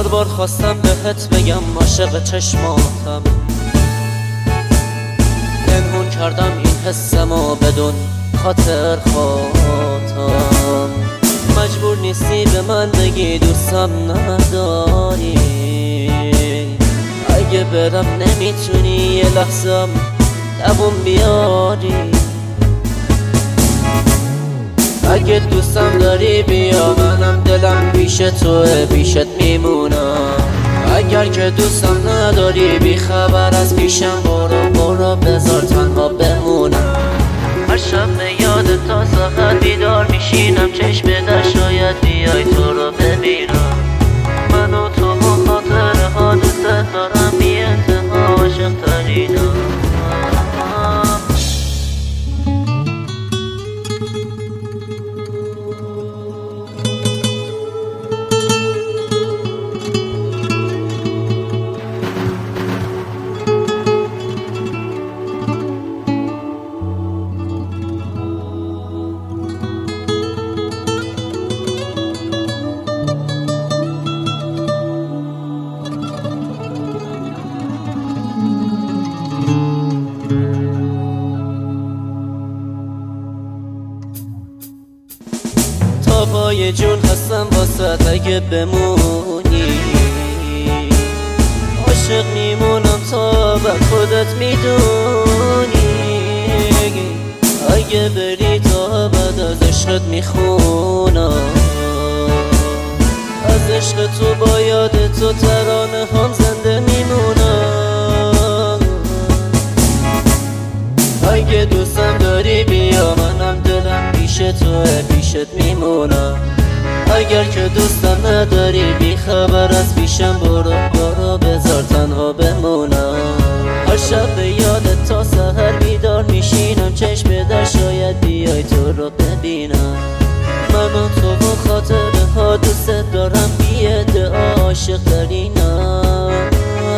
بار خواستم بهت بگم عاشق چشماتم، پنهون کردم این حسمو بدون خاطر خاطم. مجبور نیستی به من بگی دوستم نداری، اگه برم نمیتونی یه لحظم دووم بیاری. اگه دوستم داری بیا، منم دلم پیش توه، پیشت میمونم. اگر که دوستم نداری بی خبر از پیشم برو برو، بذار تنها بمونم. هر شب به یاد تا ساعت بیدار میشینم، چشم در شاید بیای تو رو ببینم. من و تو و خاطره ها دوست دارم، بی انتها عاشق ترینم. پای جون هستم واسه اگه بمونی، عاشق میمونم تا به خودت میدونی. اگه بری تا بعد از عشقت میخونم، از عشق تو با یاد تو ترانه هم زنده میمونم. اگه دوستم داری بیا، منم دلم پیش توه، پیشت میمونم. اگر که دوستم نداری بی خبر از پیشم برو برو، بذار تنها بمونم. هر شب به یادت تا سحر بیدار میشینم، چشم در شاید بیای تو رو ببینم. من و تو و خاطره ها دوست دارم، بی ادعا عاشق ترینم.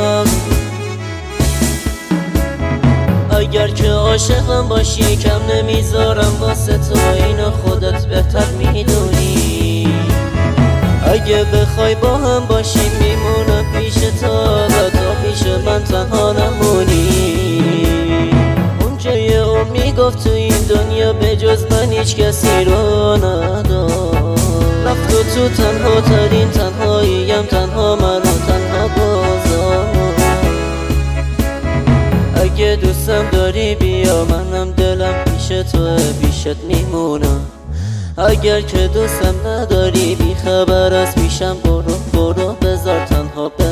اگر که عاشقم باشی کم نمیذارم واسه تو، اینو خودت بهتر میدونی. اگه بخوای با هم باشیم میمونم پیش تو، و تو پیش من تنها نمونی. اونجا یه اون میگفت تو این دنیا به جز من هیچ کسی رو ندار. رفت و تو تنها ترین تنهاییم، تنها منو تنها بازار. اگه دوستم داری بیا، منم دلم پیش توه، پیشت میمونم. اگر که دوستم نداری بی خبر از پیشم برو برو، بذار تنها